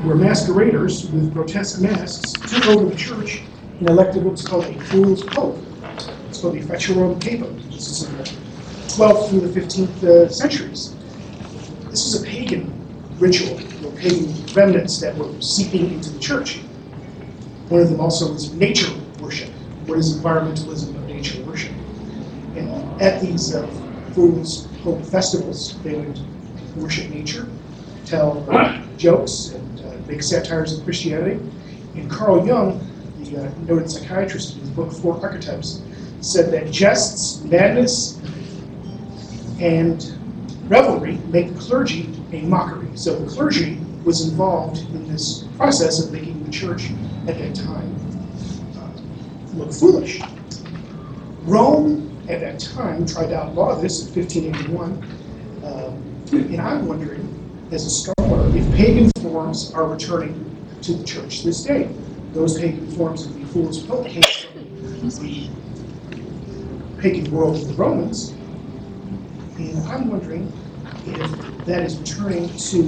where masqueraders with grotesque masks took over the church and elected what's called a fool's pope. It's called the Fetuorum Capum. This is in the 12th through the 15th centuries. This is a pagan ritual, pagan remnants that were seeping into the church. One of them also is nature worship. What is environmentalism of nature worship? And at these fool's pope festivals, they would worship nature, tell jokes, and make satires of Christianity. And Carl Jung, the noted psychiatrist in his book Four Archetypes, said that jests, madness, and revelry make the clergy a mockery. So the clergy was involved in this process of making the church at that time look foolish. Rome at that time tried to outlaw this in 1581, and I'm wondering, as a scholar, if pagan forms are returning to the church this day. Those pagan forms of the fool's pope came from the pagan world of the Romans, and I'm wondering if that is returning to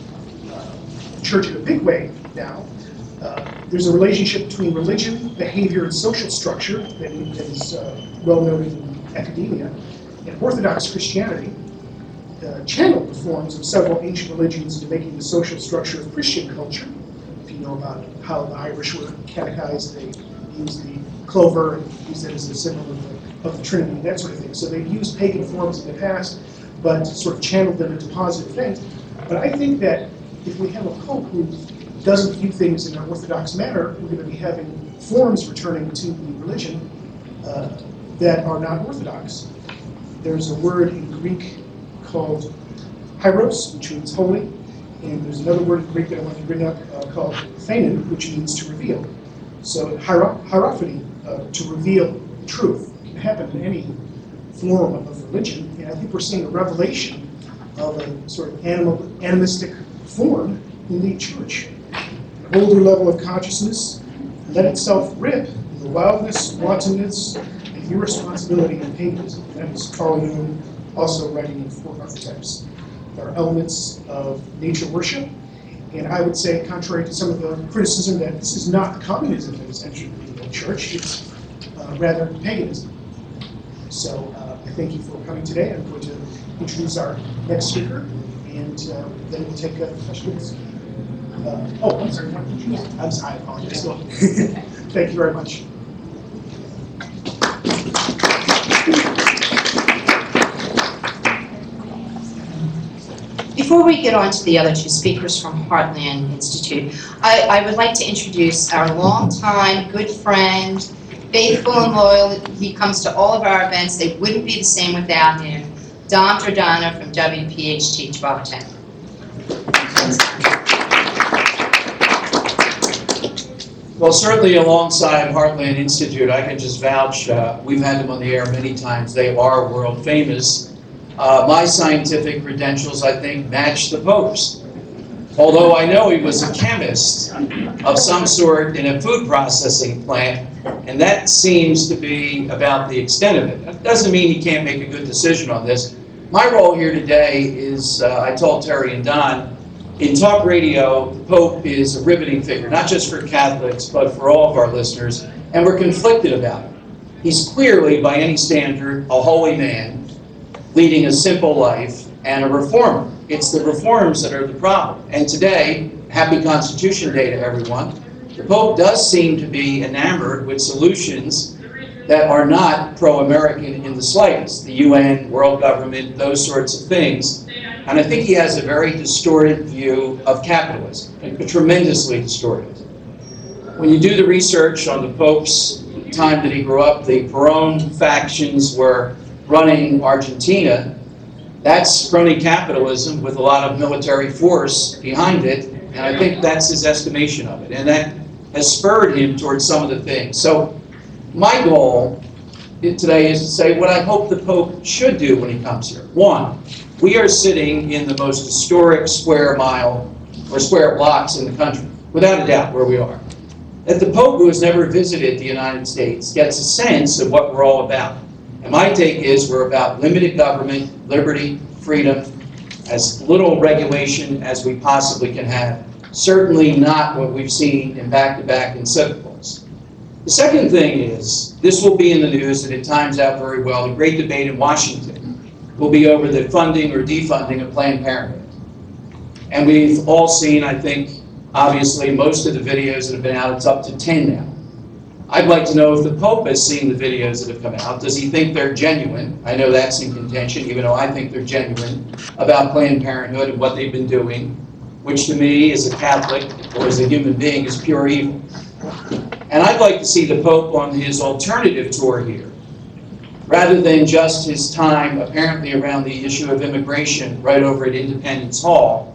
the church in a big way now. There's a relationship between religion, behavior, and social structure that is well known in academia. And Orthodox Christianity channeled the forms of several ancient religions into making the social structure of Christian culture. If you know about how the Irish were catechized, they used the clover and used it as a symbol of the Trinity, that sort of thing. So they've used pagan forms in the past, but sort of channeled them into positive things. But I think that if we have a pope who doesn't view things in an orthodox manner, we're going to be having forms returning to the religion that are not orthodox. There's a word in Greek called hieros, which means holy, and there's another word in Greek that I want to bring up called theinen, which means to reveal. So hierophany, to reveal truth, can happen in any form of religion, and I think we're seeing a revelation of a sort of animistic form in the church. An older level of consciousness let itself rip in the wildness, wantonness, and irresponsibility of paganism. That was Carl Jung also writing in Four Archetypes. There are elements of nature worship, and I would say, contrary to some of the criticism, that this is not communism that is entering the church, it's rather paganism. So I thank you for coming today. I'm going to introduce our next speaker, and then we'll take questions. I'm sorry. I'm sorry, I apologize. Thank you very much. Before we get on to the other two speakers from Heartland Institute, I would like to introduce our longtime good friend, faithful and loyal. He comes to all of our events. They wouldn't be the same without him. Dom Giordano from WPHT 1210. Well, certainly alongside Heartland Institute, I can just vouch, we've had them on the air many times. They are world famous. My scientific credentials, I think, match the Pope's. Although I know he was a chemist of some sort in a food processing plant, and that seems to be about the extent of it. That doesn't mean he can't make a good decision on this. My role here today is, I told Terry and Don, in talk radio, the Pope is a riveting figure, not just for Catholics, but for all of our listeners, and we're conflicted about it. He's clearly, by any standard, a holy man, leading a simple life, and a reformer. It's the reforms that are the problem. And today, happy Constitution Day to everyone, the Pope does seem to be enamored with solutions that are not pro-American in the slightest. The UN, world government, those sorts of things. And I think he has a very distorted view of capitalism, tremendously distorted. When you do the research on the Pope's time that he grew up, the Peron factions were running Argentina. That's crony capitalism with a lot of military force behind it, and I think that's his estimation of it. And that has spurred him towards some of the things. So my goal today is to say what I hope the Pope should do when he comes here. One, we are sitting in the most historic square mile or square blocks in the country, without a doubt, where we are. That the Pope, who has never visited the United States, gets a sense of what we're all about. And my take is we're about limited government, liberty, freedom, as little regulation as we possibly can have, Certainly not what we've seen in back-to-back encyclicals. The second thing is, this will be in the news, and it times out very well. The great debate in Washington will be over the funding or defunding of Planned Parenthood. And we've all seen, I think, obviously, most of the videos that have been out. It's up to 10 now. I'd like to know if the Pope has seen the videos that have come out. Does he think they're genuine? I know that's in contention, even though I think they're genuine, about Planned Parenthood and what they've been doing, which to me, as a Catholic or as a human being, is pure evil. And I'd like to see the Pope on his alternative tour here, rather than just his time, apparently, around the issue of immigration right over at Independence Hall.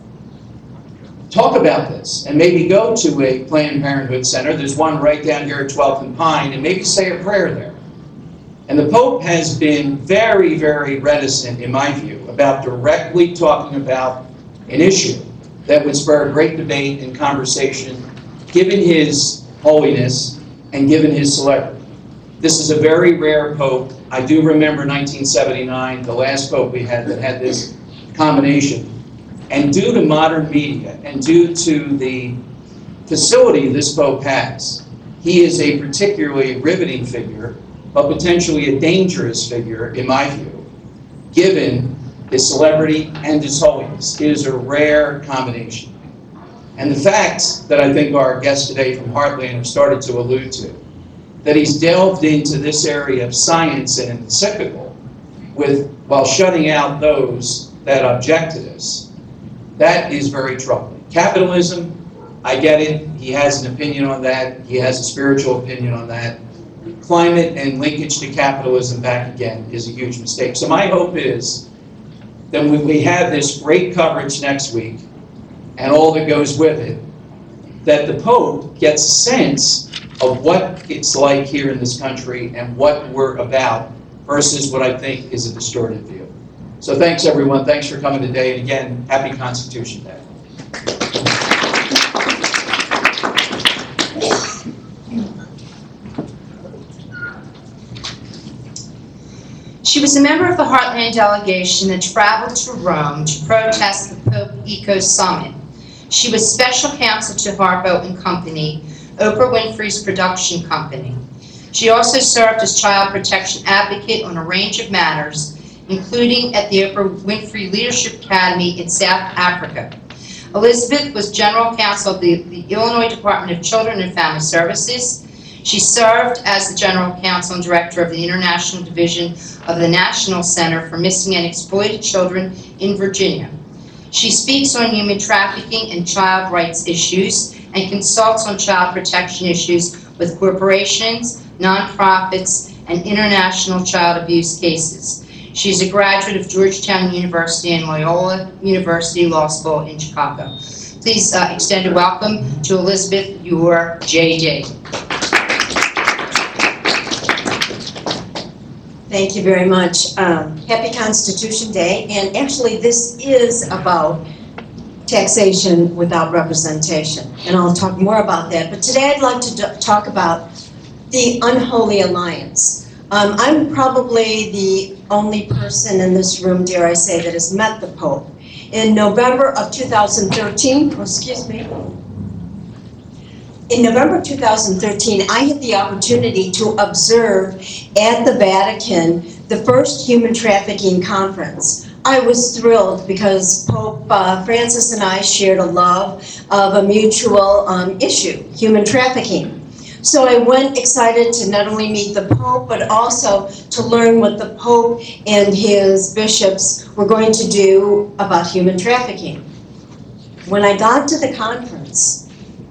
Talk about this, and maybe go to a Planned Parenthood center. There's one right down here at 12th and Pine, and maybe say a prayer there. And the Pope has been very, very reticent, in my view, about directly talking about an issue that would spur a great debate and conversation, given his holiness and given his celebrity. This is a very rare Pope. I do remember 1979, the last Pope we had that had this combination. And due to modern media and due to the facility this Pope has, he is a particularly riveting figure, but potentially a dangerous figure, in my view, given his celebrity and his holiness. It is a rare combination. And the fact that I think our guests today from Heartland have started to allude to, that he's delved into this area of science and encyclical while shutting out those that object to this, that is very troubling. Capitalism, I get it. He has an opinion on that. He has a spiritual opinion on that. Climate and linkage to capitalism back again is a huge mistake. So my hope is that when we have this great coverage next week and all that goes with it, that the Pope gets a sense of what it's like here in this country and what we're about versus what I think is a distorted view. So thanks, everyone. Thanks for coming today. And again, happy Constitution Day. She was a member of the Heartland delegation that traveled to Rome to protest the Pope Eco Summit. She was special counsel to Harpo and Company, Oprah Winfrey's production company. She also served as child protection advocate on a range of matters, including at the Oprah Winfrey Leadership Academy in South Africa. Elizabeth was general counsel of the Illinois Department of Children and Family Services. She served as the general counsel and director of the International Division of the National Center for Missing and Exploited Children in Virginia. She speaks on human trafficking and child rights issues and consults on child protection issues with corporations, nonprofits, and international child abuse cases. She's a graduate of Georgetown University and Loyola University Law School in Chicago. Please extend a welcome to Elizabeth Ure, JD. Thank you very much. Happy Constitution Day. And actually, this is about taxation without representation. And I'll talk more about that. But today I'd like to talk about the unholy alliance. I'm probably the only person in this room, dare I say, that has met the Pope. In November of 2013, in November of 2013, I had the opportunity to observe at the Vatican the first human trafficking conference. I was thrilled because Pope Francis and I shared a love of a mutual issue, human trafficking. So I went excited to not only meet the Pope, but also to learn what the Pope and his bishops were going to do about human trafficking. When I got to the conference,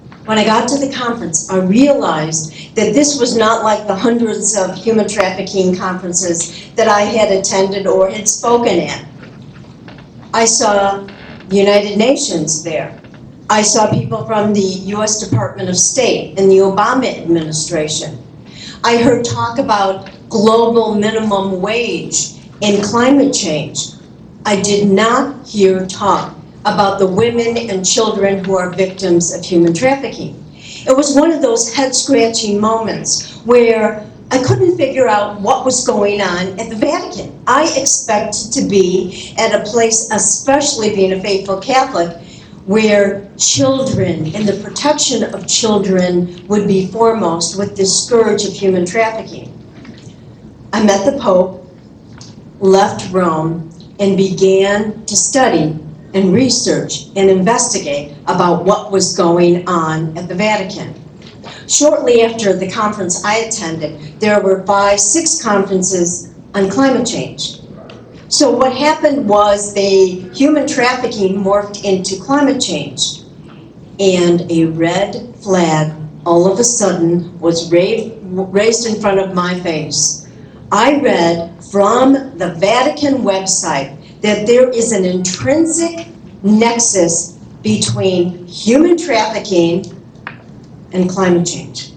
I realized that this was not like the hundreds of human trafficking conferences that I had attended or had spoken at. I saw the United Nations there. I saw people from the U.S. Department of State and the Obama administration. I heard talk about global minimum wage and climate change. I did not hear talk about the women and children who are victims of human trafficking. It was one of those head-scratching moments where I couldn't figure out what was going on at the Vatican. I expected to be at a place, especially being a faithful Catholic, where children and the protection of children would be foremost with this scourge of human trafficking. I met the Pope, left Rome, and began to study and research and investigate about what was going on at the Vatican. Shortly after the conference I attended, there were 5-6 conferences on climate change. So what happened was the human trafficking morphed into climate change, and a red flag all of a sudden was raised in front of my face. I read from the Vatican website that there is an intrinsic nexus between human trafficking and climate change.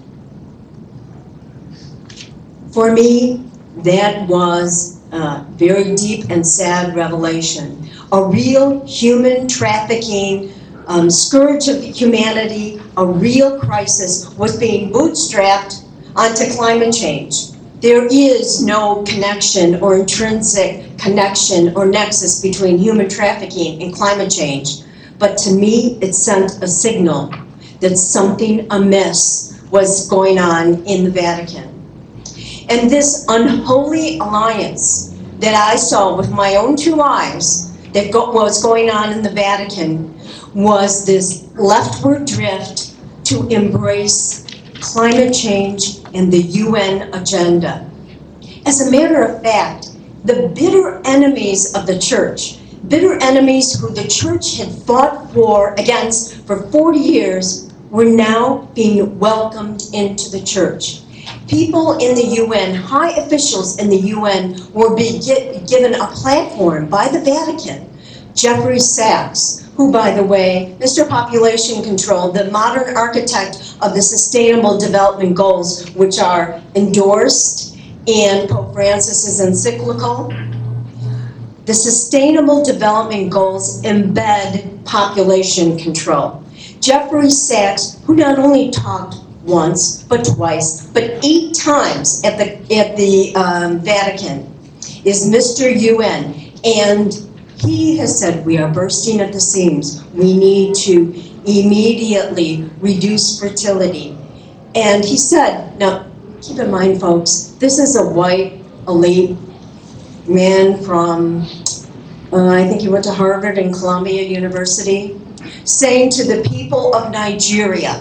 For me, that was a very deep and sad revelation. A real human trafficking scourge of humanity, a real crisis, was being bootstrapped onto climate change. There is no connection or intrinsic connection or nexus between human trafficking and climate change. But to me, it sent a signal that something amiss was going on in the Vatican. And this unholy alliance that I saw with my own 2 eyes that was going on in the Vatican was this leftward drift to embrace climate change and the UN agenda. As a matter of fact, the bitter enemies of the church, bitter enemies who the church had fought against for 40 years, were now being welcomed into the church. People in the UN, high officials in the UN, were being given a platform by the Vatican. Jeffrey Sachs, who, by the way, Mr. Population Control, the modern architect of the Sustainable Development Goals, which are endorsed in Pope Francis's encyclical. The Sustainable Development Goals embed population control. Jeffrey Sachs, who not only talked once, but twice, but 8 times at the Vatican, is Mr. UN, and he has said we are bursting at the seams. We need to immediately reduce fertility. And he said, now keep in mind, folks, this is a white elite man from, I think he went to Harvard and Columbia University, saying to the people of Nigeria,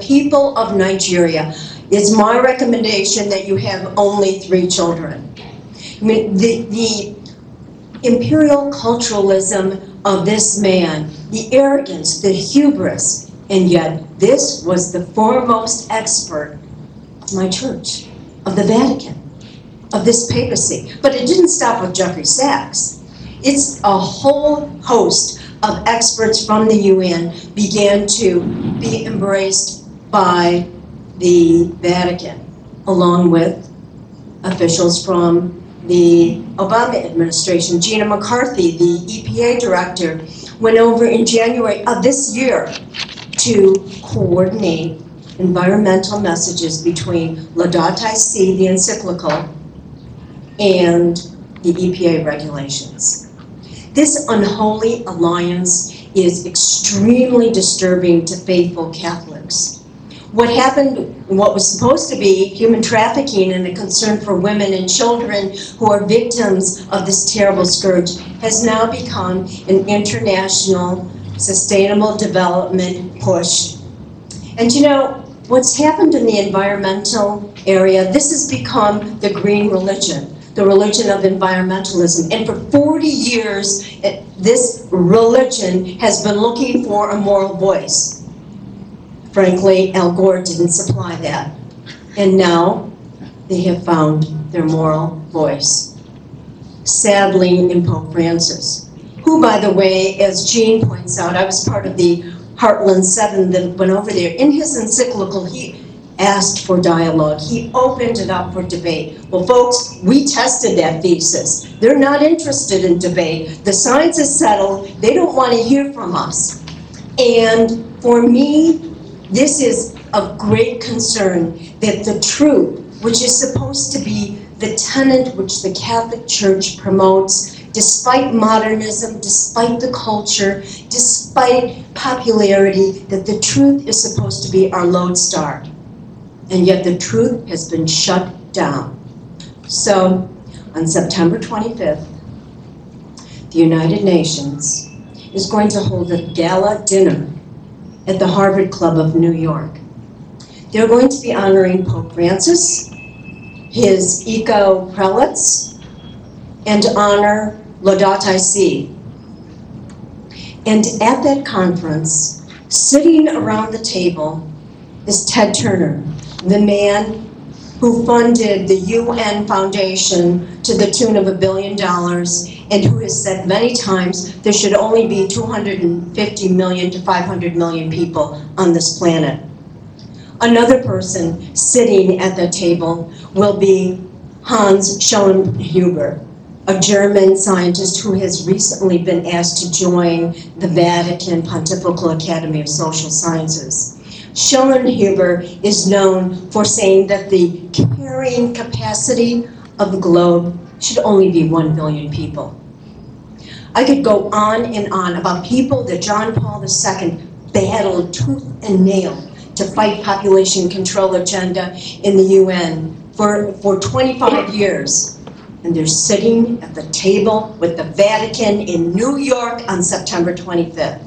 it's my recommendation that you have only 3 children. I mean, the imperial culturalism of this man, the arrogance, the hubris, and yet this was the foremost expert of my church, of the Vatican, of this papacy. But it didn't stop with Jeffrey Sachs. It's a whole host of experts from the UN began to be embraced by the Vatican, along with officials from the Obama administration. Gina McCarthy, the EPA director, went over in January of this year to coordinate environmental messages between Laudato Si', the encyclical, and the EPA regulations. This unholy alliance is extremely disturbing to faithful Catholics. What happened, what was supposed to be human trafficking and a concern for women and children who are victims of this terrible scourge, has now become an international sustainable development push. And you know, what's happened in the environmental area, this has become the green religion, the religion of environmentalism. And for 40 years, this religion has been looking for a moral voice. Frankly, Al Gore didn't supply that. And now they have found their moral voice. Sadly, in Pope Francis, who, by the way, as Jean points out, I was part of the Heartland 7 that went over there. In his encyclical, he asked for dialogue. He opened it up for debate. Well, folks, we tested that thesis. They're not interested in debate. The science is settled. They don't want to hear from us. And for me, this is of great concern that the truth, which is supposed to be the tenet which the Catholic Church promotes despite modernism, despite the culture, despite popularity, that the truth is supposed to be our lodestar. And yet the truth has been shut down. So, on September 25th, the United Nations is going to hold a gala dinner at the Harvard Club of New York. They're going to be honoring Pope Francis, his eco-prelates, and honor Laudato Si. And at that conference, sitting around the table, is Ted Turner, the man who funded the UN Foundation to the tune of $1 billion and who has said many times there should only be 250 million to 500 million people on this planet. Another person sitting at the table will be Hans Schellnhuber, a German scientist who has recently been asked to join the Vatican Pontifical Academy of Social Sciences. Schellnhuber is known for saying that the carrying capacity of the globe should only be 1 billion people. I could go on and on about people that John Paul II battled tooth and nail to fight population control agenda in the UN for 25 years. And they're sitting at the table with the Vatican in New York on September 25th.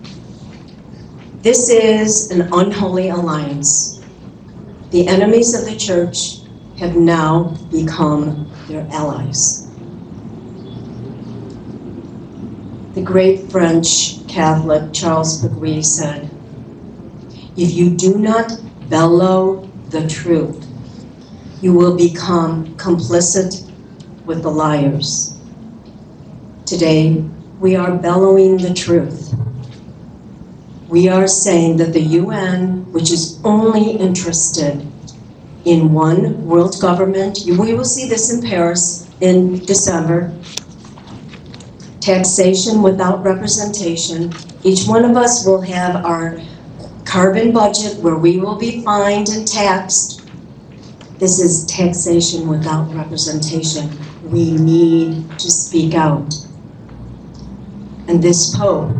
This is an unholy alliance. The enemies of the church have now become their allies. The great French Catholic Charles Péguy said, "If you do not bellow the truth, you will become complicit with the liars." Today, we are bellowing the truth. We are saying that the UN, which is only interested in one world government, we will see this in Paris in December, taxation without representation. Each one of us will have our carbon budget where we will be fined and taxed. This is taxation without representation. We need to speak out. And this Pope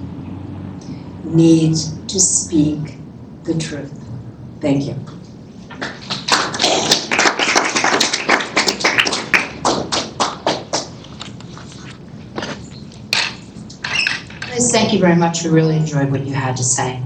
needs to speak the truth. Thank you. Liz, thank you very much. We really enjoyed what you had to say.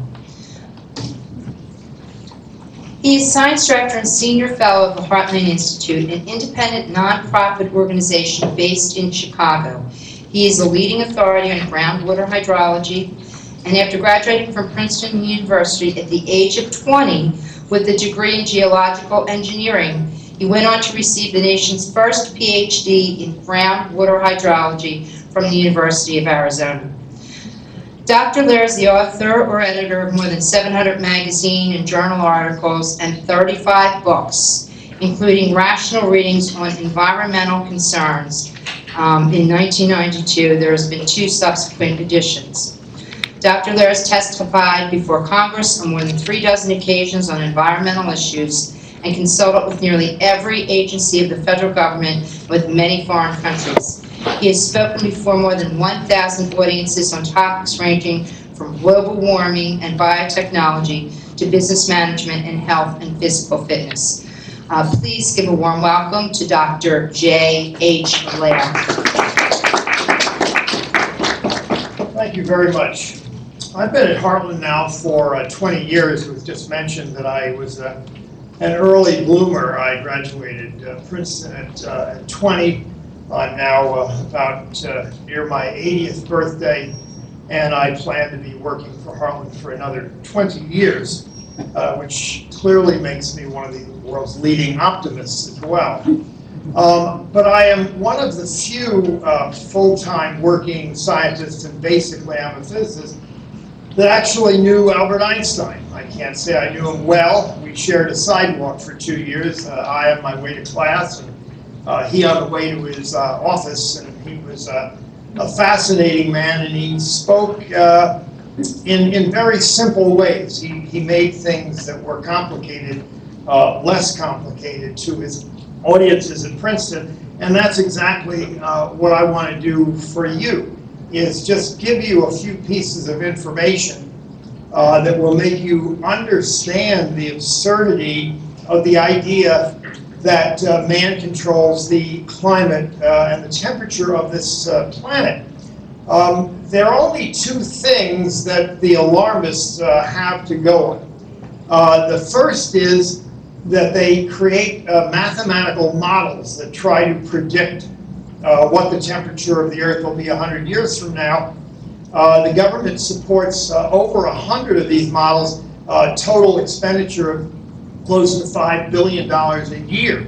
He is Science Director and Senior Fellow of the Heartland Institute, an independent nonprofit organization based in Chicago. He is a leading authority on groundwater hydrology, and after graduating from Princeton University at the age of 20 with a degree in geological engineering, he went on to receive the nation's first PhD in groundwater hydrology from the University of Arizona. Dr. Lehr is the author or editor of more than 700 magazine and journal articles and 35 books, including rational readings on environmental concerns. In 1992, there has been 2 subsequent editions. Dr. Lehr has testified before Congress on more than 36 occasions on environmental issues and consulted with nearly every agency of the federal government with many foreign countries. He has spoken before more than 1,000 audiences on topics ranging from global warming and biotechnology to business management and health and physical fitness. Please give a warm welcome to Dr. J.H. Lehr. Thank you very much. I've been at Heartland now for 20 years. It was just mentioned that I was an early bloomer. I graduated Princeton at 20. I'm now about near my 80th birthday, and I plan to be working for Heartland for another 20 years, which clearly makes me one of the world's leading optimists as well. But I am one of the few full-time working scientists, and basically I'm a physicist, that actually knew Albert Einstein. I can't say I knew him well. We shared a sidewalk for 2 years. I on my way to class, and he on the way to his office, and he was a fascinating man, and he spoke in very simple ways. He made things that were complicated less complicated to his audiences at Princeton, and that's exactly what I want to do for you, is just give you a few pieces of information that will make you understand the absurdity of the idea that man controls the climate and the temperature of this planet. There are only two things that the alarmists have to go on. The first is that they create mathematical models that try to predict what the temperature of the Earth will be 100 years from now. The government supports over 100 of these models, total expenditure of close to $5 billion a year.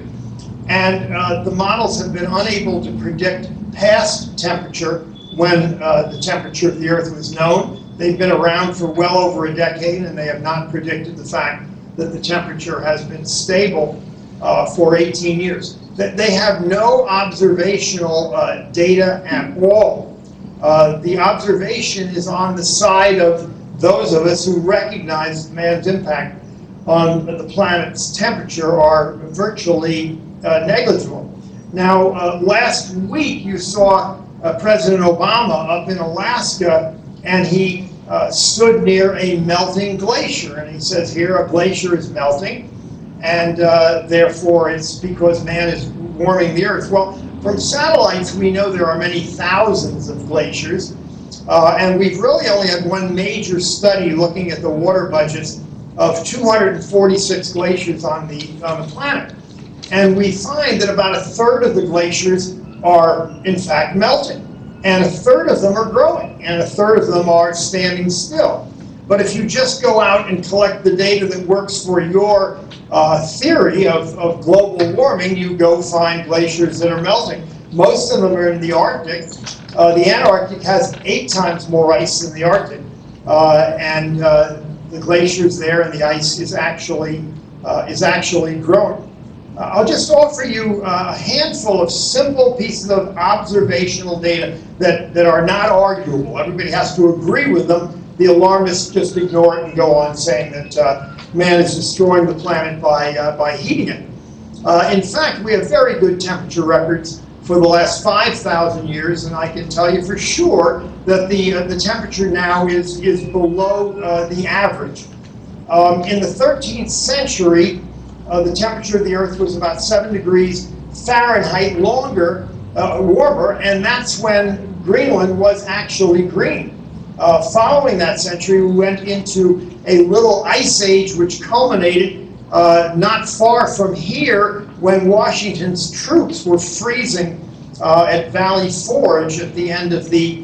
And the models have been unable to predict past temperature when the temperature of the Earth was known. They've been around for well over a decade, and they have not predicted the fact that the temperature has been stable for 18 years. They have no observational data at all. The observation is on the side of those of us who recognize man's impact on the planet's temperature are virtually negligible. Now, last week you saw President Obama up in Alaska, and he stood near a melting glacier, and he says here a glacier is melting, and therefore it's because man is warming the Earth. Well, from satellites we know there are many thousands of glaciers, and we've really only had one major study looking at the water budgets of 246 glaciers on the planet. And we find that about a third of the glaciers are in fact melting, and a third of them are growing, and a third of them are standing still. But if you just go out and collect the data that works for your theory of global warming, you go find glaciers that are melting. Most of them are in the Arctic. The Antarctic has 8 times more ice than the Arctic, and the glaciers there and the ice is actually growing. I'll just offer you a handful of simple pieces of observational data that are not arguable. Everybody has to agree with them. The alarmists just ignore it and go on saying that man is destroying the planet by heating it. In fact, we have very good temperature records for the last 5,000 years, and I can tell you for sure that the temperature now is below the average. In the 13th century, the temperature of the Earth was about 7 degrees Fahrenheit warmer, and that's when Greenland was actually green. Following that century, we went into a little ice age which culminated not far from here when Washington's troops were freezing at Valley Forge at the end of the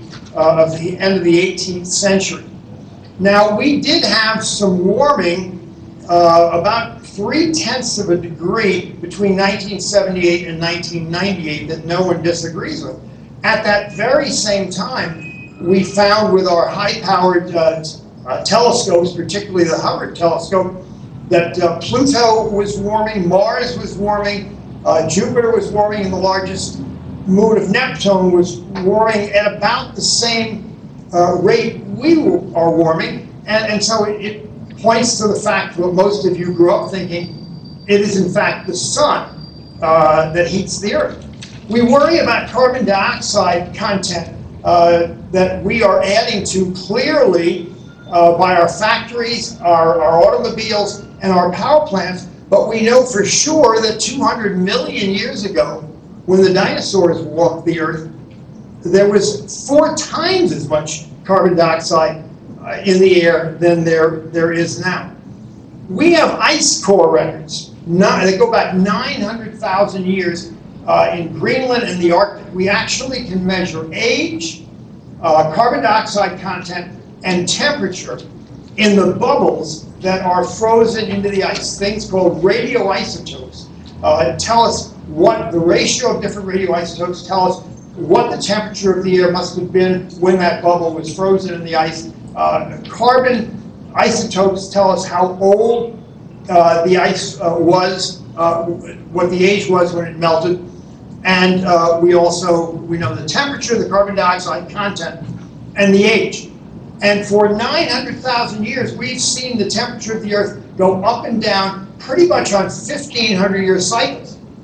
18th century. Now, we did have some warming about 0.3 of a degree between 1978 and 1998 that no one disagrees with. At that very same time, we found with our high-powered telescopes, particularly the Hubble telescope, that Pluto was warming, Mars was warming, Jupiter was warming, and the largest moon of Neptune was warming at about the same rate we are warming. And so it points to the fact that most of you grew up thinking it is in fact the sun that heats the Earth. We worry about carbon dioxide content that we are adding to clearly by our factories, our automobiles, and our power plants, but we know for sure that 200 million years ago, when the dinosaurs walked the Earth, there was 4 times as much carbon dioxide in the air than there is now. We have ice core records. They go back 900,000 years in Greenland and the Arctic. We actually can measure age, carbon dioxide content, and temperature in the bubbles that are frozen into the ice, things called radioisotopes. Tell us what the ratio of different radioisotopes tell us what the temperature of the air must have been when that bubble was frozen in the ice. Carbon isotopes tell us how old the ice was, what the age was when it melted, and we know the temperature, the carbon dioxide content, and the age. And for 900,000 years, we've seen the temperature of the Earth go up and down pretty much on 1,500-year cycles.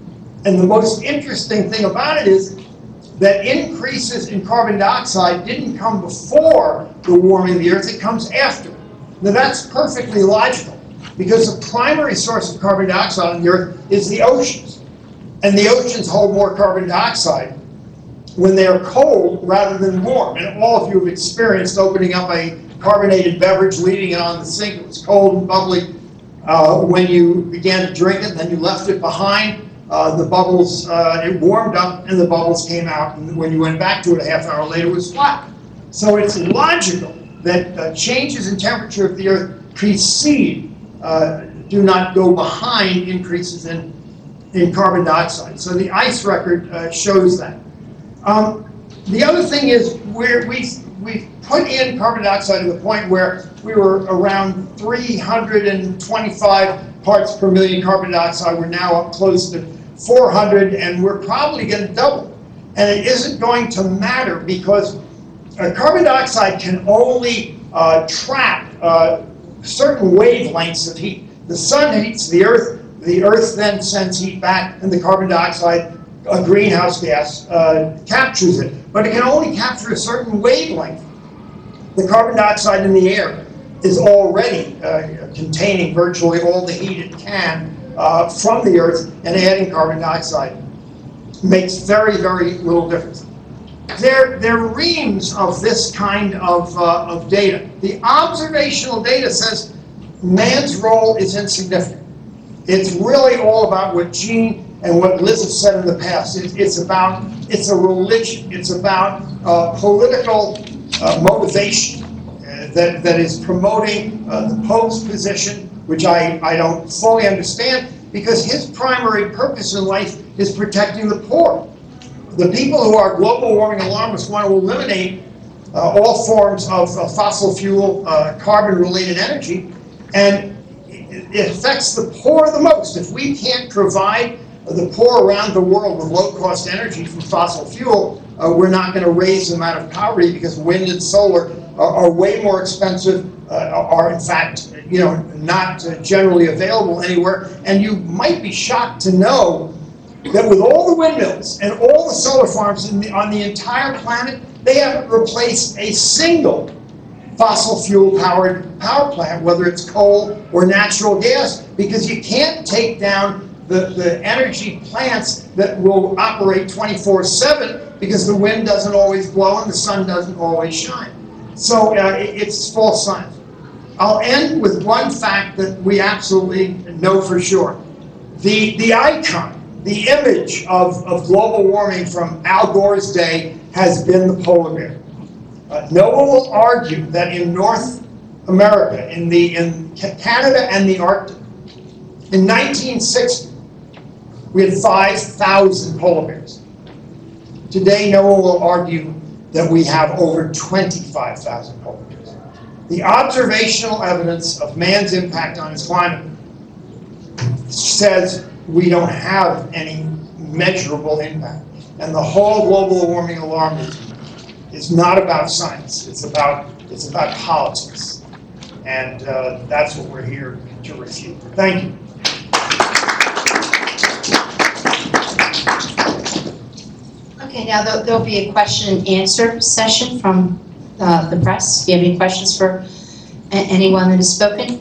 And the most interesting thing about it is that increases in carbon dioxide didn't come before the warming of the Earth, it comes after. Now that's perfectly logical, because the primary source of carbon dioxide on the Earth is the oceans. And the oceans hold more carbon dioxide when they are cold rather than warm. And all of you have experienced opening up a carbonated beverage, leaving it on the sink. It was cold and bubbly when you began to drink it, then you left it behind. The bubbles, it warmed up and the bubbles came out, and when you went back to it a half hour later, it was flat. So it's logical that changes in temperature of the Earth precede, do not go behind increases in carbon dioxide. So the ice record shows that. The other thing is we've put in carbon dioxide to the point where we were around 325 parts per million carbon dioxide. We're now up close to 400, and we're probably going to double. And it isn't going to matter, because carbon dioxide can only trap certain wavelengths of heat. The sun heats the Earth then sends heat back, and the carbon dioxide, a greenhouse gas, captures it. But it can only capture a certain wavelength. The carbon dioxide in the air is already containing virtually all the heat it can from the Earth, and adding carbon dioxide makes very, very little difference. There are reams of this kind of data. The observational data says man's role is insignificant. It's really all about what Gene and what Liz have said in the past. It's a religion. It's about political motivation that is promoting the Pope's position, which I don't fully understand, because his primary purpose in life is protecting the poor. The people who are global warming alarmists want to eliminate all forms of fossil fuel, carbon-related energy, and it affects the poor the most. If we can't provide the poor around the world with low-cost energy from fossil fuel, we're not going to raise them out of poverty, because wind and solar are way more expensive, are in fact, not generally available anywhere. And you might be shocked to know that with all the windmills and all the solar farms on the entire planet, they haven't replaced a single fossil fuel powered power plant, whether it's coal or natural gas, because you can't take down the energy plants that will operate 24/7, because the wind doesn't always blow and the sun doesn't always shine. So it's false science. I'll end with one fact that we absolutely know for sure. The icon, the image of global warming from Al Gore's day has been the polar bear. No one will argue that in North America, in Canada and the Arctic, in 1960, we had 5,000 polar bears. Today, no one will argue that we have over 25,000 polar bears. The observational evidence of man's impact on his climate says we don't have any measurable impact. And the whole global warming alarm is not about science. It's about politics. And that's what we're here to refute. Thank you. Okay, now there'll be a question and answer session from the press. Do you have any questions for anyone that has spoken?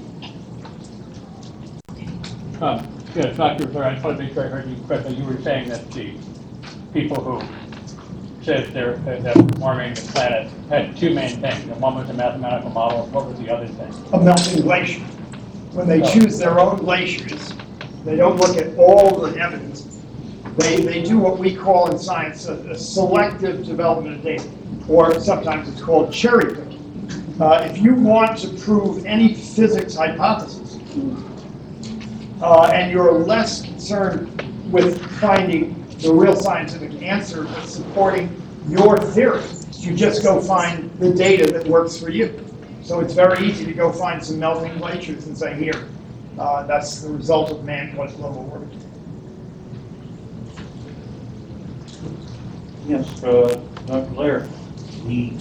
Yeah, Dr. Blair, I just want to make sure I heard you correctly. You were saying that the people who said that warming the planet had two main things. And one was a mathematical model, and what was the other thing? A melting glacier. When they choose their own glaciers, they don't look at all the evidence. They do what we call in science a selective development of data, or sometimes it's called cherry picking. If you want to prove any physics hypothesis, and you're less concerned with finding the real scientific answer but supporting your theory, you just go find the data that works for you. So it's very easy to go find some melting glaciers and say, here, that's the result of man-caused global warming. Yes, Dr. Blair, the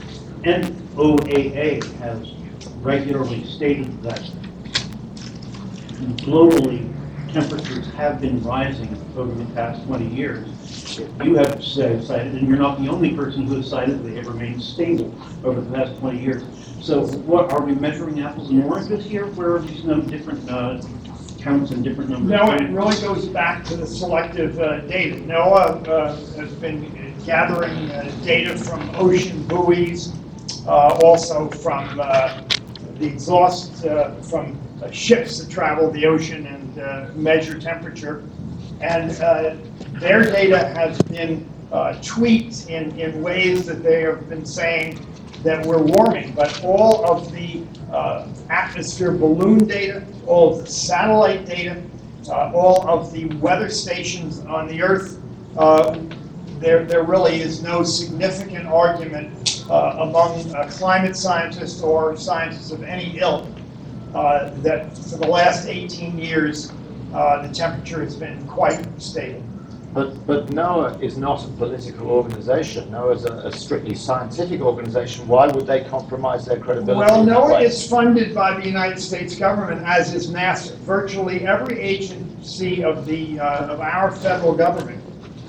NOAA has regularly stated that globally temperatures have been rising over the past 20 years. You have cited, and you're not the only person who has cited, they have remained stable over the past 20 years. So what, are we measuring apples and oranges here? Where are these different counts and different numbers? No, it really goes back to the selective data. NOAA has been gathering data from ocean buoys, also from the exhaust from ships that travel the ocean and measure temperature. And their data has been tweaked in ways that they have been saying that we're warming. But all of the atmosphere balloon data, all of the satellite data, all of the weather stations on the Earth, there really is no significant argument among climate scientists or scientists of any ilk that for the last 18 years the temperature has been quite stable. But NOAA is not a political organization. NOAA is a strictly scientific organization. Why would they compromise their credibility? Well, in that NOAA way? is funded by the United States government, as is NASA. Virtually every agency of our federal government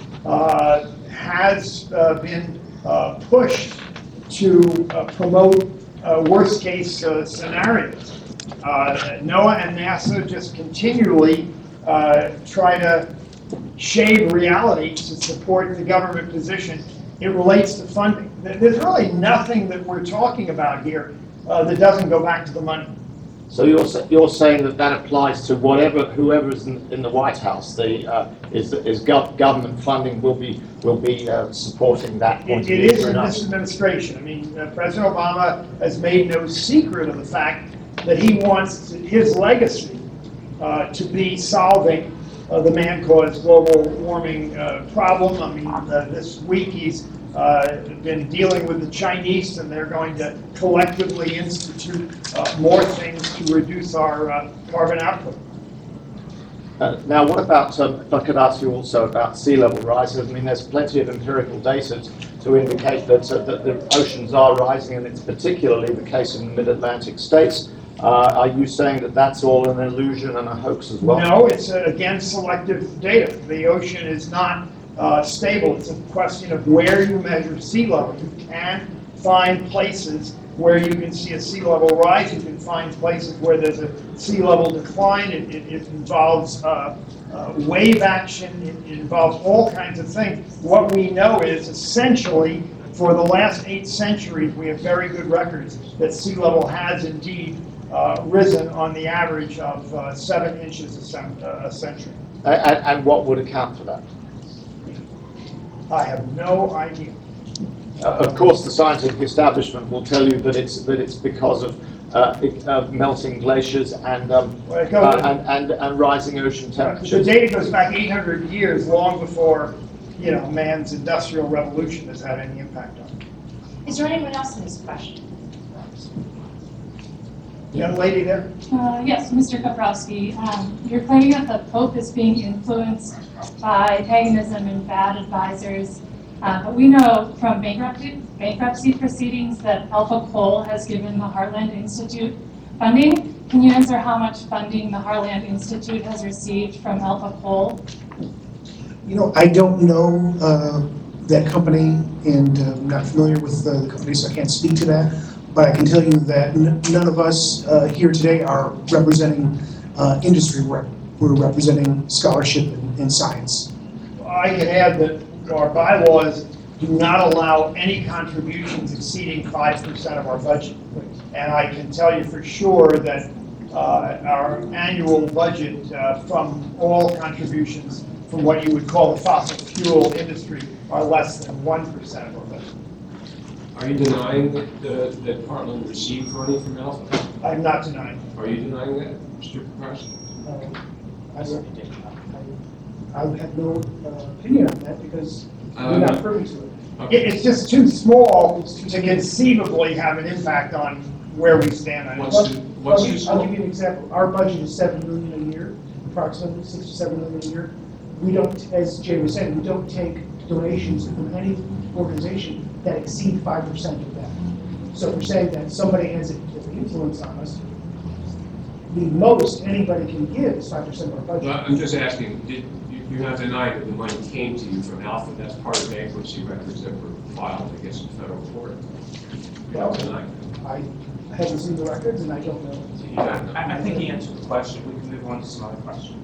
has been pushed to promote worst-case scenarios. NOAA and NASA just continually try to shade reality to support the government position. It relates to funding. There's really nothing that we're talking about here that doesn't go back to the money. So you're saying that applies to whoever is in the White House. Government funding will be supporting that point of view. It is in this administration. I mean, President Obama has made no secret of the fact that he wants his legacy to be solving the man-caused global warming problem. I mean, this week he's been dealing with the Chinese, and they're going to collectively institute more things to reduce our carbon output. Now, what about, if I could ask you also about sea level rise? I mean, there's plenty of empirical data to indicate that the oceans are rising, and it's particularly the case in the mid-Atlantic states. Are you saying that that's all an illusion and a hoax as well? No, it's again selective data. The ocean is not stable. It's a question of where you measure sea level. You can find places where you can see a sea level rise. You can find places where there's a sea level decline. It involves wave action. It involves all kinds of things. What we know is essentially for the last 8 centuries, we have very good records that sea level has indeed risen on the average of 7 inches a century. And what would account for that? I have no idea. Of course, the scientific establishment will tell you that it's because of melting glaciers and rising ocean The temperatures. data goes back 800 years, long before man's industrial revolution has had any impact on it. Is there anyone else in this question? Young lady there? Yes, Mr. Kaprowski. You're claiming that the Pope is being influenced by paganism and bad advisors, but we know from bankruptcy proceedings that Alpha Coal has given the Heartland Institute funding. Can you answer how much funding the Heartland Institute has received from Alpha Coal? I don't know that company, and I'm not familiar with the company, so I can't speak to that. But I can tell you that none of us here today are representing industry. We're representing scholarship and science. I can add that our bylaws do not allow any contributions exceeding 5% of our budget. And I can tell you for sure that our annual budget from all contributions from what you would call the fossil fuel industry are less than 1% of our budget. Are you denying that Heartland received money from Alpha? I'm not denying. Are you denying that, Mr. Kaprowski? I have no opinion on that because we're not privy to it. Okay. It's just too small to conceivably have an impact on where we stand on it. What's too I'll small? give you an example. Our budget is $7 million a year, approximately $6 to $7 million a year. We don't, as Jay was saying, we don't take donations from any organization that exceed 5% of that. So if we're saying that somebody has an influence on us, the most anybody can give is 5% of our budget. Well, I'm just asking, you're not denying that the money came to you from Alpha, that's part of bankruptcy records that were filed, I guess, in federal court. You're not denying I haven't seen the records and I don't know. that. You don't know. I think he answered the question. We can move on to some other questions.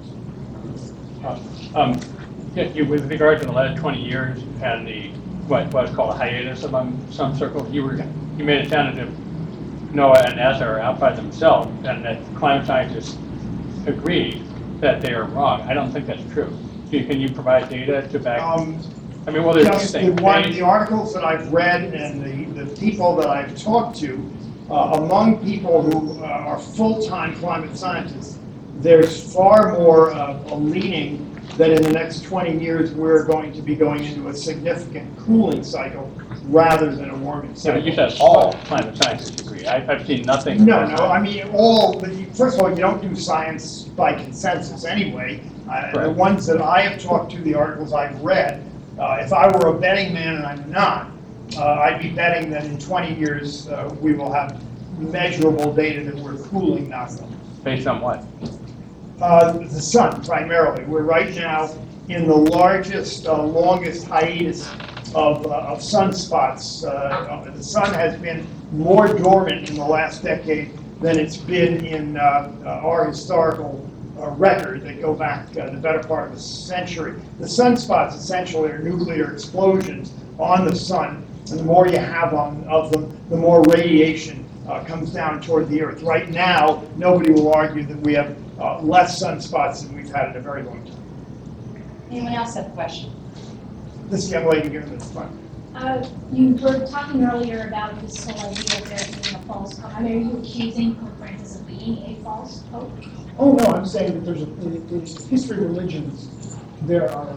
With regard to the last 20 years and the, what's called a hiatus among some circles, you made it sound as if NOAA and NASA are out by themselves and that climate scientists agree that they are wrong. I don't think that's true. Can you provide data to back? I mean, well, there's Just things. the articles that I've read and the people that I've talked to, among people who are full-time climate scientists, there's far more a leaning that in the next 20 years we're going to be going into a significant cooling cycle rather than a warming Yeah, cycle. but you said all climate scientists agree. I've seen nothing. No, I mean, first of all, you don't do science by consensus anyway. The Right. ones that I have talked to, the articles I've read, if I were a betting man, and I'm not, I'd be betting that in 20 years we will have measurable data that we're cooling, not warming. Based on what? The sun, primarily. We're right now in the largest, longest hiatus of sunspots. The sun has been more dormant in the last decade than it's been in our historical record that go back the better part of a century. The sunspots essentially are nuclear explosions on the sun, and the more you have of them, the more radiation comes down toward the Earth. Right now, nobody will argue that we have less sunspots than we've had in a very long time. Anyone else have a question? This young lady here in the front. You were talking earlier about this whole idea of there being a false pope. I mean, are you accusing Pope Francis of being a false pope? Oh, no, I'm saying that there's in history of religions, there are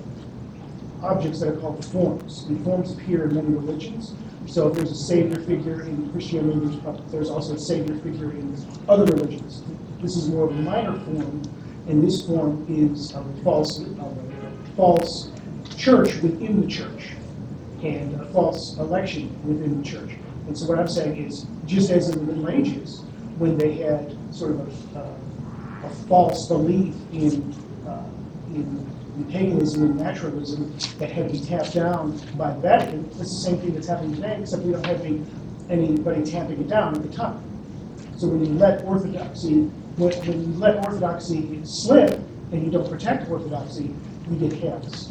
objects that are called forms. And forms appear in many religions. So if there's a savior figure in Christianity, there's also a savior figure in other religions. This is more of a minor form, and this form is of a false church within the church, and a false election within the church. And so what I'm saying is, just as in the Middle Ages, when they had sort of a false belief in paganism and naturalism that had to be tapped down by the Vatican, it's the same thing that's happening today, except we don't have anybody tapping it down at the time. So when you let orthodoxy slip and you don't protect orthodoxy, we get chaos.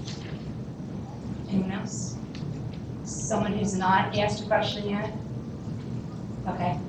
Anyone else? Someone who's not asked a question yet? Okay.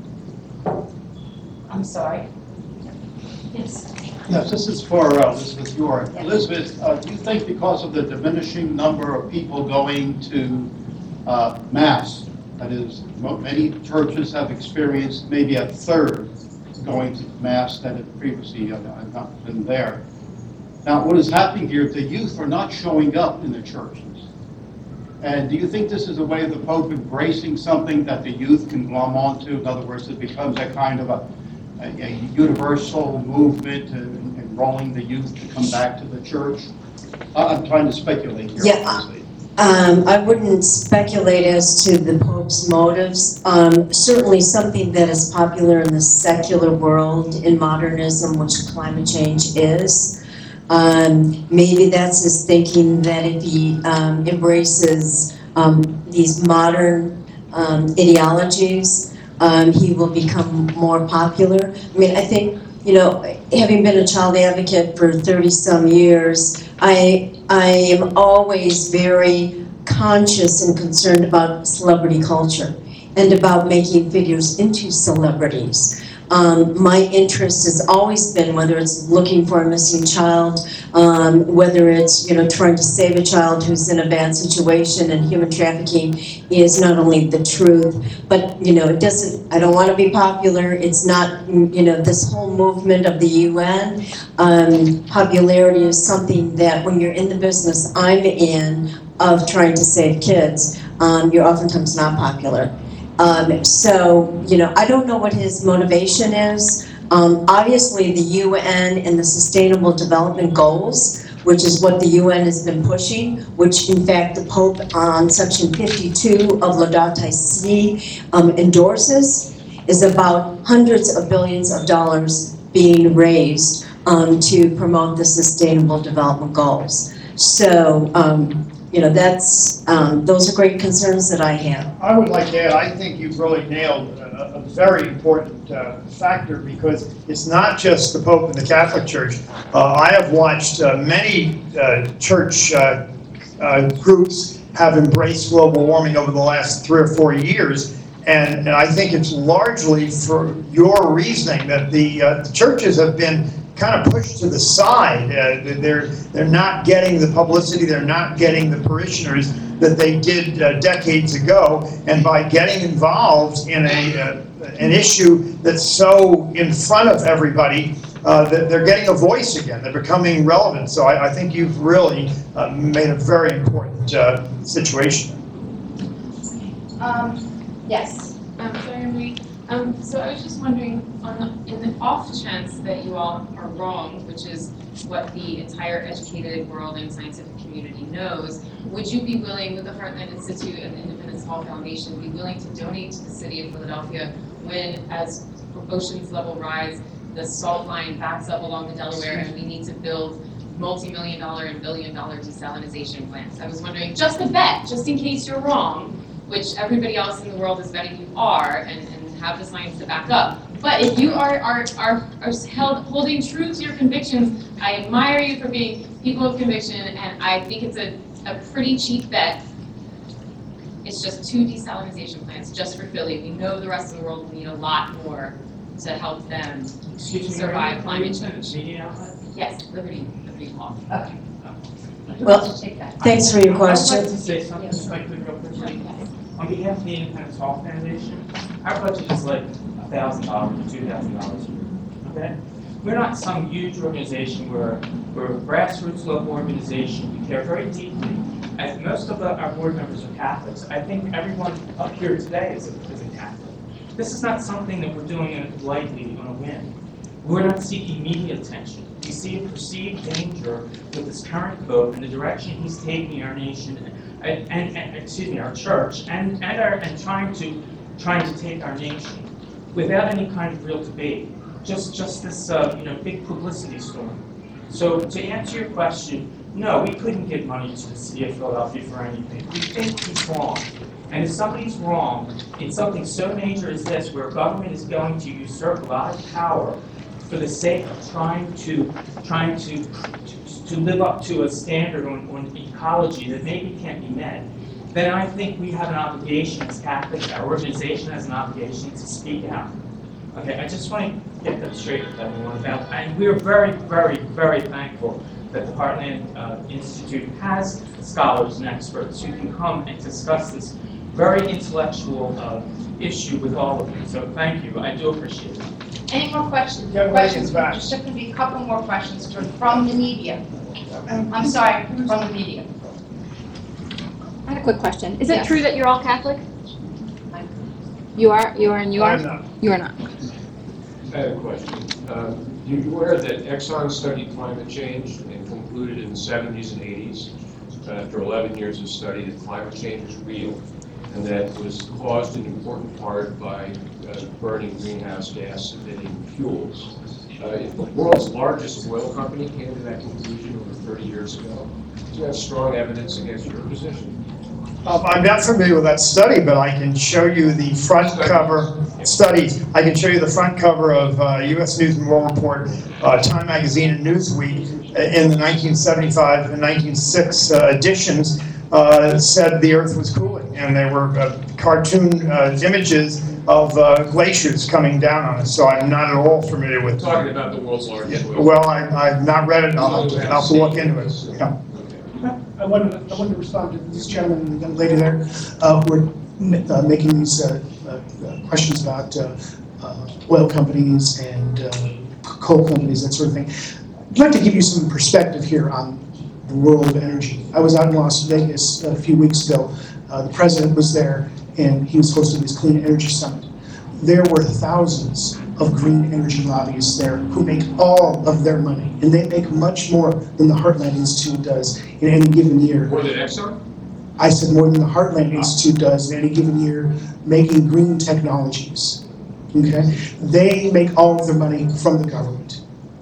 I'm sorry. Yes. Yes, this is for Elizabeth York. Yeah. Elizabeth, do you think because of the diminishing number of people going to Mass, that is, many churches have experienced maybe a third going to Mass that had previously not been there. Now, what is happening here, the youth are not showing up in the churches. And do you think this is a way of the Pope embracing something that the youth can glom onto? In other words, it becomes a kind of a universal movement enrolling the youth to come back to the church? I'm trying to speculate here. Yeah, obviously. I wouldn't speculate as to the Pope's motives. Certainly something that is popular in the secular world in modernism, which climate change is. Maybe that's his thinking that if he embraces these modern ideologies, he will become more popular. I mean, I think, having been a child advocate for 30-some years, I am always very conscious and concerned about celebrity culture and about making figures into celebrities. My interest has always been, whether it's looking for a missing child, whether it's, trying to save a child who's in a bad situation, and human trafficking is not only the truth, but, I don't want to be popular. It's not, this whole movement of the UN. Popularity is something that when you're in the business I'm in of trying to save kids, you're oftentimes not popular. So, I don't know what his motivation is. Obviously, the UN and the Sustainable Development Goals, which is what the UN has been pushing, which in fact the Pope on Section 52 of Laudato Si endorses, is about hundreds of billions of dollars being raised to promote the Sustainable Development Goals. So, those are great concerns that I have. I would like to add, I think you've really nailed a very important factor, because it's not just the Pope and the Catholic Church. I have watched many church groups have embraced global warming over the last 3 or 4 years, and I think it's largely for your reasoning that the churches have been kind of pushed to the side. They're not getting the publicity, they're not getting the parishioners that they did decades ago, and by getting involved in an issue that's so in front of everybody, that they're getting a voice again. They're becoming relevant. So I think you've really made a very important situation. Yes. Sorry, Marie. So I was just wondering, in the off chance that you all are wrong, which is what the entire educated world and scientific community knows, would you be willing, with the Heartland Institute and the Independence Hall Foundation, be willing to donate to the city of Philadelphia when, as oceans level rise, the salt line backs up along the Delaware and we need to build multi-million-dollar and billion-dollar desalinization plants? I was wondering, just a bet, just in case you're wrong, which everybody else in the world is betting you are, and have the science to back up. But if you are holding true to your convictions, I admire you for being people of conviction, and I think it's a pretty cheap bet. It's just 2 desalinization plants just for Philly. We know the rest of the world will need a lot more to help them survive climate change. Yes, Liberty Hall. Okay. Well, thanks for your question. I'd like to say something, if I could, real quickly. On behalf of the Independence Hall Foundation, our budget is like $1,000 or $2,000 a year. Okay? We're not some huge organization. We're a grassroots local organization. We care very deeply. As most of our board members are Catholics, I think everyone up here today is a Catholic. This is not something that we're doing lightly on a whim. We're not seeking media attention. We see a perceived danger with this current Pope and the direction he's taking our nation and our church and trying to take our nation without any kind of real debate. Just this big publicity storm. So to answer your question, no, we couldn't give money to the city of Philadelphia for anything. We think he's wrong. And if somebody's wrong in something so major as this, where government is going to usurp a lot of power for the sake of trying to live up to a standard on ecology that maybe can't be met, then I think we have an obligation as Catholics, our organization has an obligation to speak out. Okay, I just want to get that straight with everyone about, and we are very, very, very thankful that the Heartland Institute has scholars and experts who can come and discuss this very intellectual issue with all of you. So thank you, I do appreciate it. Any more questions? Young lady's back. Just going to be a couple more questions from the media. I'm sorry, from the media. I had a quick question. Is it Yes. true that you're all Catholic? You are, and you are? I'm not. You are not. I have a question. You're aware that Exxon studied climate change and concluded in the 70s and 80s, after 11 years of study, that climate change is real, and that was caused in important part by burning greenhouse gas emitting fuels. If the world's largest oil company came to that conclusion over 30 years ago, do you have strong evidence against your position? I'm not familiar with that study, but I can show you the front cover studies. I can show you the front cover of U.S. News and World Report, Time Magazine, and Newsweek in the 1975 and 1906 editions. Said the Earth was cooling, and there were cartoon images of glaciers coming down on us. So I'm not at all familiar with. Talking about the world's largest oil. Well, I've not read it. I'll have to look into it. Yeah. I wanted to respond to this gentleman and the young lady there who are making these questions about oil companies and coal companies, that sort of thing. I'd like to give you some perspective here on the world of energy. I was out in Las Vegas a few weeks ago. The president was there, and he was hosting this Clean Energy Summit. There were thousands of green energy lobbyists there who make all of their money, and they make much more than the Heartland Institute does in any given year. More than Exxon? I said more than the Heartland Institute does in any given year, making green technologies. Okay? They make all of their money from the government.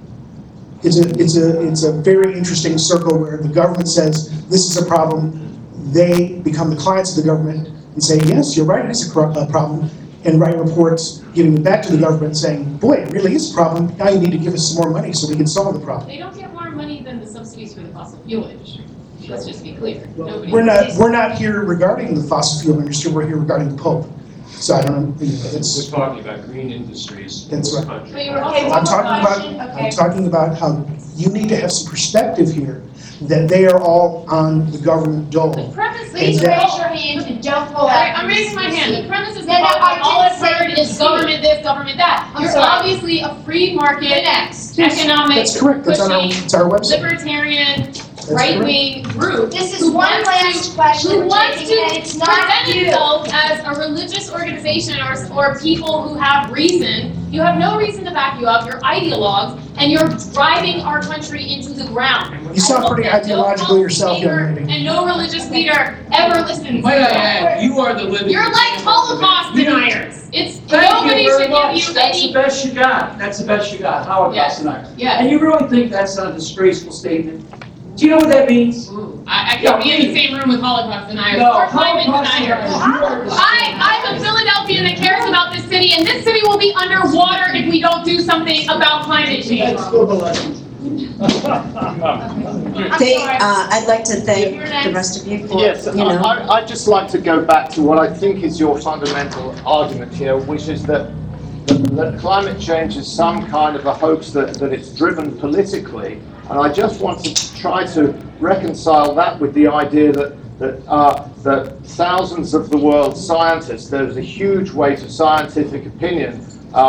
It's a very interesting circle where the government says this is a problem. They become the clients of the government and say, yes, you're right, it is a problem, and write reports giving it back to the government saying, boy, it really is a problem. Now you need to give us some more money so we can solve the problem. They don't get more money than the subsidies for the fossil fuel industry. Let's just be clear. Nobody We're not here regarding the fossil fuel industry, we're here regarding the Pope. So I don't know, it's... We're talking about green industries in That's this right. country. But you were I'm talking about how you need to have some perspective here, that they are all on the government dole. The premise Please is raise that your hand and don't pull out. Alright, I'm raising my hand. The premise is No, no, that all I I've didn't say heard is this. government this, government that. I'm You're sorry. obviously a free market, economic, That's correct, that's on pushing, it's our website. libertarian, That's right-wing group. This is who one wants last question who we're wants taking, and to it's not present you. themselves as a religious organization or people who have reason. You have no reason to back you up. You're ideologues, and you're driving our country into the ground. You sound pretty I hope that no ideological yourself, leader young lady. And no religious leader ever listens. Might I add, you are the living... You're like Holocaust deniers. It's Thank nobody you very should much. give you That's any. the best you got. That's the best you got, Holocaust deniers. Yeah. And you really think that's not a disgraceful statement? Do you know what that means? I can't be in the same room with Holocaust deniers No, or climate Holocaust deniers. deniers. I'm a Philadelphian that cares about this city, and this city will be underwater if we don't do something about climate change. I'd like to thank the rest of you for, Yes, you know. I'd just like to go back to what I think is your fundamental argument here, which is that climate change is some kind of a hoax that it's driven politically. And I just want to try to reconcile that with the idea that thousands of the world's scientists, there's a huge weight of scientific opinion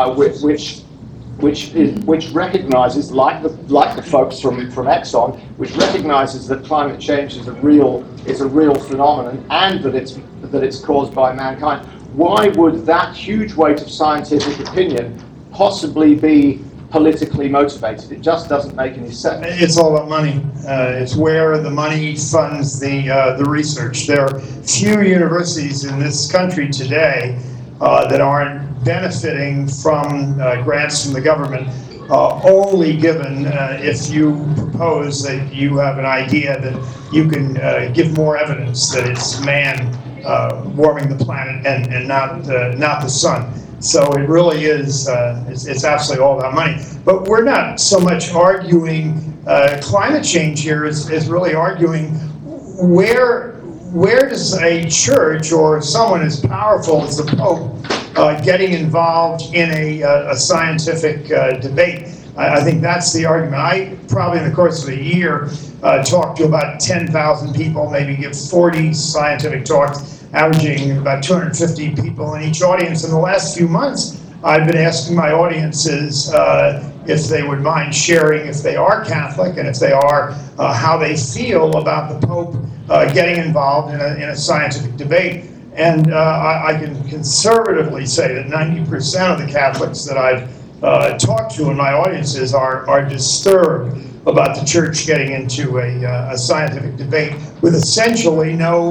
which recognizes, like the folks from Exxon, which recognizes that climate change is a real phenomenon and that it's caused by mankind. Why would that huge weight of scientific opinion possibly be politically motivated? It just doesn't make any sense. It's all about money. It's where the money funds the research. There are few universities in this country today that aren't benefiting from grants from the government, only given if you propose that you have an idea that you can give more evidence that it's man warming the planet and not the sun. So it really is, it's absolutely all about money. But we're not so much arguing climate change here as really arguing where does a church or someone as powerful as the Pope getting involved in a scientific debate? I think that's the argument. I probably in the course of a year talked to about 10,000 people, maybe give 40 scientific talks, averaging about 250 people in each audience. In the last few months, I've been asking my audiences if they would mind sharing, if they are Catholic, and if they are, how they feel about the Pope getting involved in a scientific debate. And I can conservatively say that 90% of the Catholics that I've talked to in my audiences are disturbed about the church getting into a scientific debate with essentially no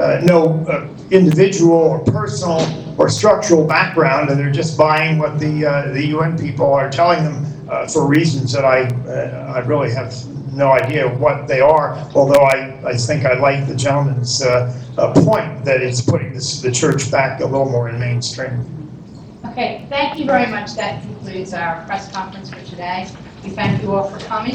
individual or personal or structural background, and they're just buying what the UN people are telling them for reasons that I really have no idea what they are, although I think I like the gentleman's point that it's putting the church back a little more in mainstream. Okay, thank you very much. That concludes our press conference for today. We thank you all for coming.